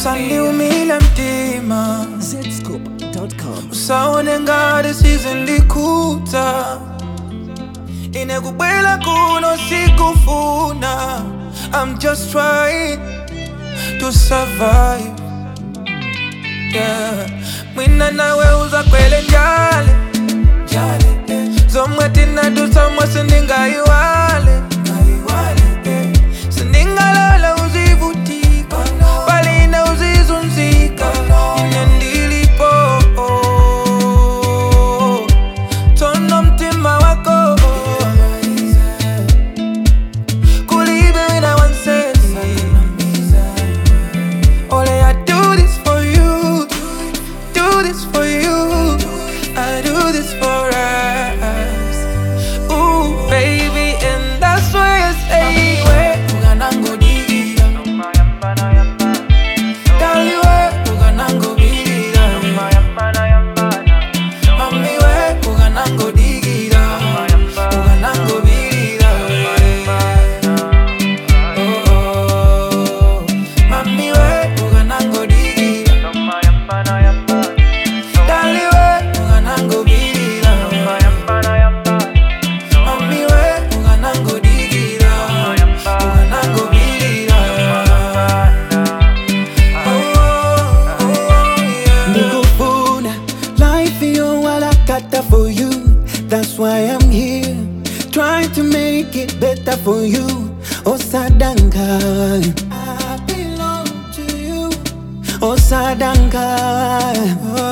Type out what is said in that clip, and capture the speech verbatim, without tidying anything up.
Usaniumile mtima zscoop dot com. Usaone ngati sizindikuta Inekubwela kuno sikufuna. I'm just trying to survive. Yeah. Mwina nawe uzakwele njale Zomwe tinadusa mwese ndingayiwale Sindingalola uzivutika Balina uzizunzika Ine ndilipo Tono mtima wako Kulibe wina wansesi Ole I do this for you Do this for you I do this for us. Ooh, baby, and that's why I say we uganango digira. Dali we uganango digira. Mami we uganango digira. Uganango digira. Oh oh, mami we uganango digira. Dali we uganango digira. For you, that's why I'm here, trying to make it better for you. Oh Sadanka, I belong to you. Oh Sadanka, oh.